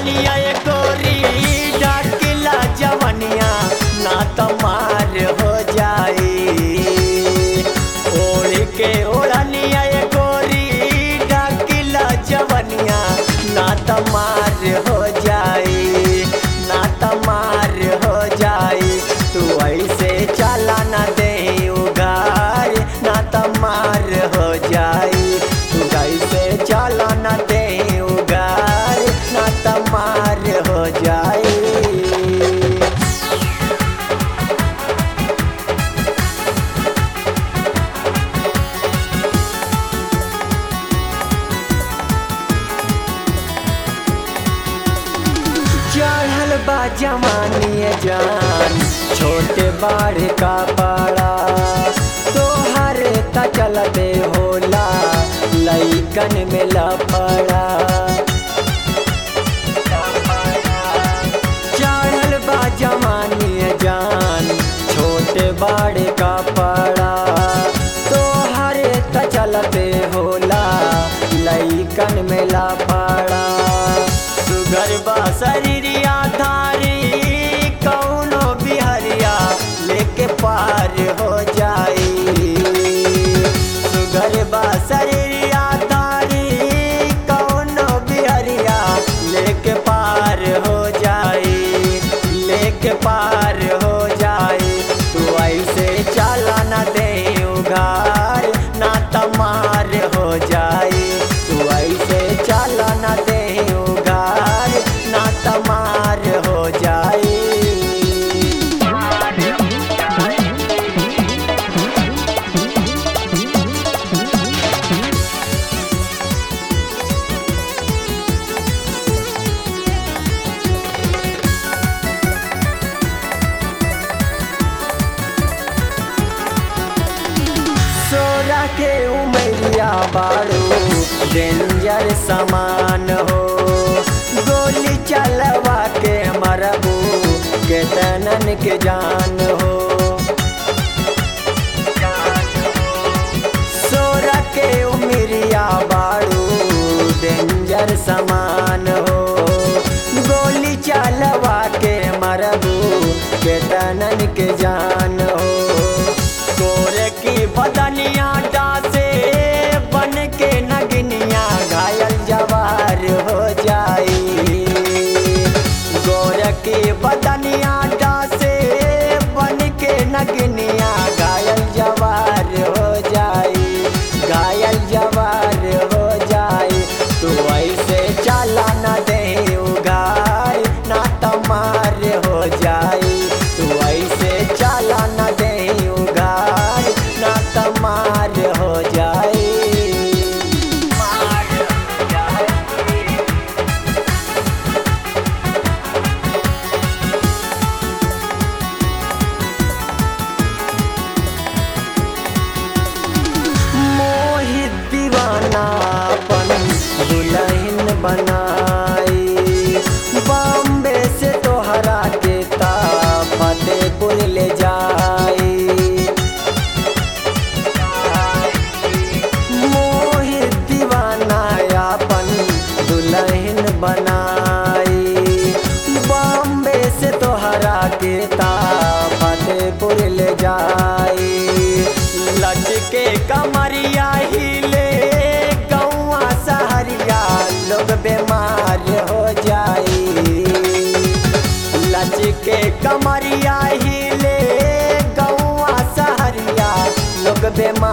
ओढ़निया ये गोरी डाकिला जवनिया ना तमार हो जाई। ओढ़ के ओढ़निया ये गोरी डाकिला जवनिया ना तमार हो जाई, ना तमार हो जाई। तू ऐसे चला ना दे उगार ना तमार हो जाई। तू ऐसे चला ना दे उगार ना तमार हो जाई। चढ़ल बा जवानी जान छोटे बाढ़ का पाड़ा, तोहर त चलते होला लइकन में लफड़ा। चढ़ल बा जवानी जान छोटे बाढ़ का पाड़ा, तोहर त चलते होला लइकन में लफड़ा। सुगर बा शरीरिया धारी कौनो बिहरिया लेके पार हो जाई। सुगर बा शरीरिया धारी कौनो बिहरिया लेके पार हो जाई, लेके पार हो जाई। तू ऐसे चला ना दे उघार ना तमार हो जाई। तू ऐसे चला ना दे उघार ना तमार हो जाई। सोरा के उमरिया बाड़ू डेंजर समान हो, गोली चलवा के मरबू के तनन के जान हो। सोरा के उमरिया बाड़ू डेंजर समान हो, गोली चलवा के मरबू के तनन के जान हो। गोरे की बदनिया डासे बन के नगनिया घायल जवार हो जाई। गोरे की बदनिया डासे बन के नगनिया घायल जवार हो जाई, घायल जवार हो जाई। तू ऐसे चला ना दे उगार ना तमार हो जाई। तू ऐसे चला ना दे उगार ना तमार हो जाई। मोहित दीवाना अपन दुल्हन बनाई, बॉम्बे से तोहरा के ता फतेहपुर ले जाई। मोहित दीवाना अपन दुल्हन बनाई, बॉम्बे से तोहरा के ता फतेहपुर ले जाई। लच के कमरिया हिले गौआ सहरिया लोग बीमार हो जाई। लच के कमरिया हिले गौआ सहरिया लोग बीमार